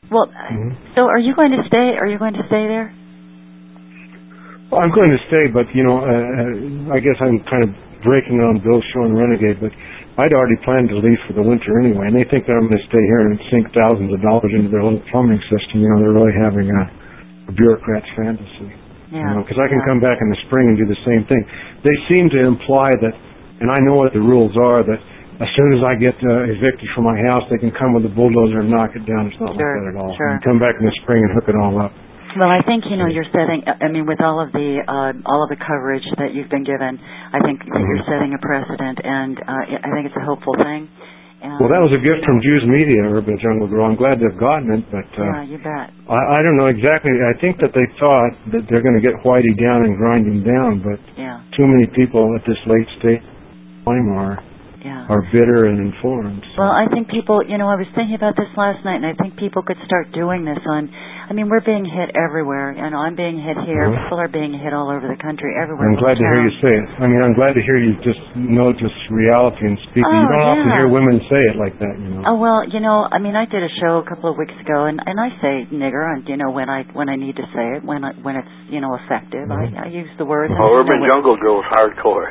Well, so are you going to stay? Are you going to stay there? Well, I'm going to stay, but, I guess I'm kind of breaking on Bill's show and Renegade, but I'd already planned to leave for the winter anyway, and they think that I'm going to stay here and sink thousands of dollars into their little plumbing system. They're really having a bureaucrat's fantasy. Yeah. Because I can come back in the spring and do the same thing. They seem to imply that, and I know what the rules are, that as soon as I get evicted from my house, they can come with a bulldozer and knock it down. It's not like that at all. Sure. You come back in the spring and hook it all up. Well, I think you're setting. I mean, with all of the coverage that you've been given, I think that you're setting a precedent, and I think it's a hopeful thing. Well, that was a gift from Jews Media, Urban Jungle Girl. I'm glad they've gotten it, but yeah, you bet. I don't know exactly. I think that they thought that they're going to get Whitey down and grind him down, but too many people at this late stage are bitter and informed. So. Well, I think people, I was thinking about this last night, and I think people could start doing this we're being hit everywhere. I'm being hit here. People are being hit all over the country, everywhere. I'm glad to hear you say it. I'm glad to hear you just know just reality and speak. You don't often hear women say it like that, Oh, well, I did a show a couple of weeks ago, and I say nigger, and, when I need to say it, when it's, effective. I use the word. Urban Jungle Girl is hardcore.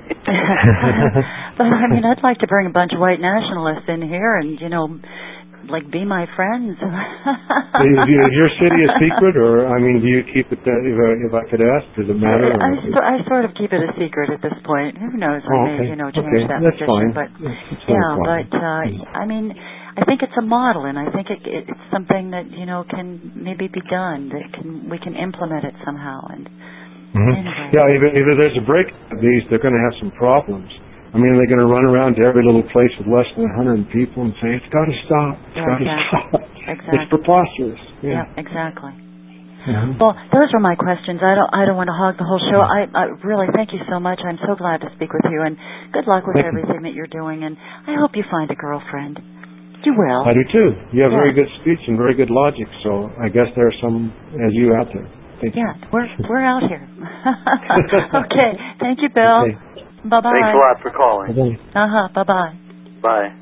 But, I'd like to bring a bunch of white nationalists in here and, be my friends. Is your city a secret, or, do you keep it, if I could ask, does it matter? I sort of keep it a secret at this point. Who knows? I may, change that That's position. fine. But, I think it's a model, and I think it's something that, can maybe be done, we can implement it somehow. And anyway. Yeah, if there's a break of these, they're going to have some problems. They're going to run around to every little place with less than 100 people and say, it's got to stop. It's got to stop. Exactly. It's preposterous. Yeah, exactly. Well, those are my questions. I don't want to hog the whole show. I really thank you so much. I'm so glad to speak with you, and good luck with everything that you're doing, and I hope you find a girlfriend. You will. I do too. You have very good speech and very good logic, so I guess there are some as you out there. Thank you. We're out here. Okay. Thank you, Bill. Okay. Bye-bye. Thanks a lot for calling. Bye-bye. Bye-bye. Bye.